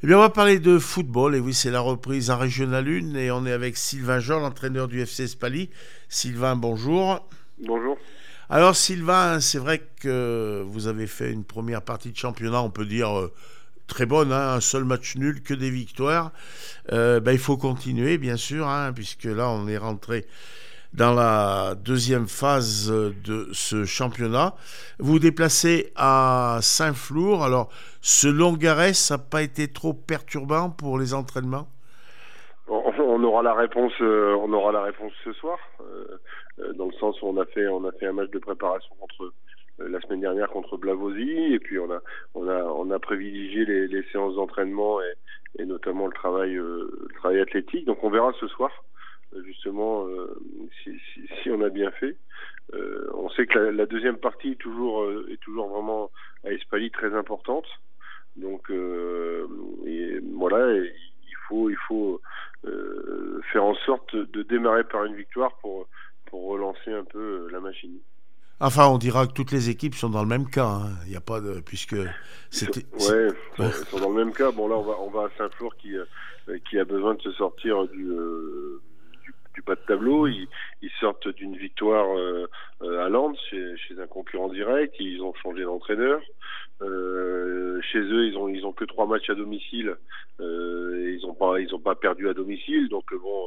Eh bien, on va parler de football. Et oui, c'est la reprise en Régional 1 et on est avec Sylvain Jean, l'entraîneur du FC Spaly. Sylvain, bonjour. Bonjour. Alors, Sylvain, c'est vrai que vous avez fait une première partie de championnat, on peut dire très bonne, hein, un seul match nul, que des victoires. Il faut continuer, bien sûr, hein, puisque là, on est rentré dans la deuxième phase de ce championnat. Vous vous déplacez à Saint-Flour. Alors, ce long arrêt, ça n'a pas été trop perturbant pour les entraînements? On aura la réponse. On aura la réponse ce soir, dans le sens où on a fait un match de préparation contre la semaine dernière contre Blavozy, et puis on a privilégié les séances d'entraînement et notamment le travail athlétique. Donc on verra ce soir justement si on a bien fait. On sait que la deuxième partie est toujours vraiment à Espaly très importante. Donc et voilà, et il faut faire en sorte de démarrer par une victoire pour relancer un peu la machine. Enfin, on dira que toutes les équipes sont dans le même cas, hein. Il n'y a pas de... puisque c'était... Ouais, ils sont dans le même cas. Bon, là, on va à Saint-Flour qui a besoin de se sortir du bas de tableau. Ils sortent d'une victoire à Lens, chez un concurrent direct. Ils ont changé d'entraîneur. Chez eux, ils ont que 3 matchs à domicile. Et ils ont pas perdu à domicile. Donc bon,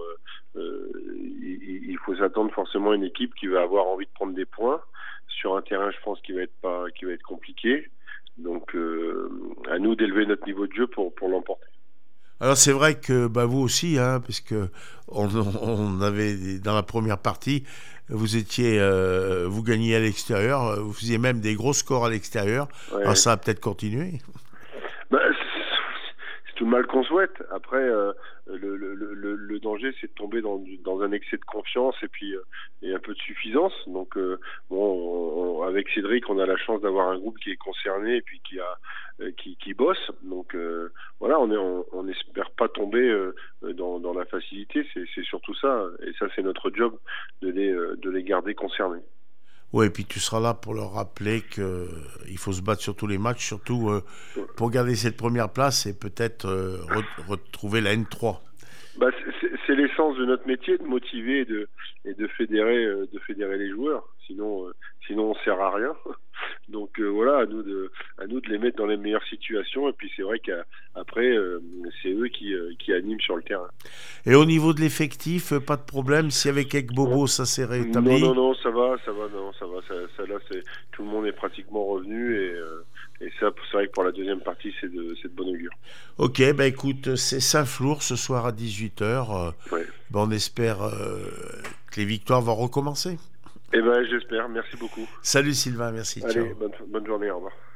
il faut s'attendre forcément à une équipe qui va avoir envie de prendre des points sur un terrain, je pense, qui va être compliqué. Donc à nous d'élever notre niveau de jeu pour l'emporter. Alors c'est vrai que vous aussi, hein, parce que on avait dans la première partie, vous gagniez à l'extérieur, vous faisiez même des gros scores à l'extérieur. Alors Ouais. ça a peut-être continué. Bah, c'est tout le mal qu'on souhaite. Après, le danger, c'est de tomber dans un excès de confiance et un peu de suffisance. Donc, bon, avec Cédric, on a la chance d'avoir un groupe qui est concerné et puis qui bosse. Donc, voilà, on n'espère pas tomber dans la facilité. C'est surtout ça. Et ça, c'est notre job de les garder concernés. Oui, et puis tu seras là pour leur rappeler qu'il faut se battre sur tous les matchs, surtout pour garder cette première place et peut-être retrouver la N3. Bah, c'est l'essence de notre métier, de motiver et de fédérer les joueurs. Sinon on sert à rien. Donc voilà, à nous de les mettre dans les meilleures situations. Et puis c'est vrai qu'après c'est eux qui animent sur le terrain. Et au niveau de l'effectif, pas de problème. Si avec Bobo ça s'est Non, rétabli. non, non, ça va, non, ça va. Ça là, tout le monde est pratiquement revenu et ça, c'est vrai que pour la deuxième partie, c'est de bon augure. Ok, écoute, c'est Saint-Flour ce soir à 18h. Ouais. On espère que les victoires vont recommencer. Eh ben, j'espère. Merci beaucoup. Salut Sylvain, merci, Allez, ciao. bonne journée, au revoir.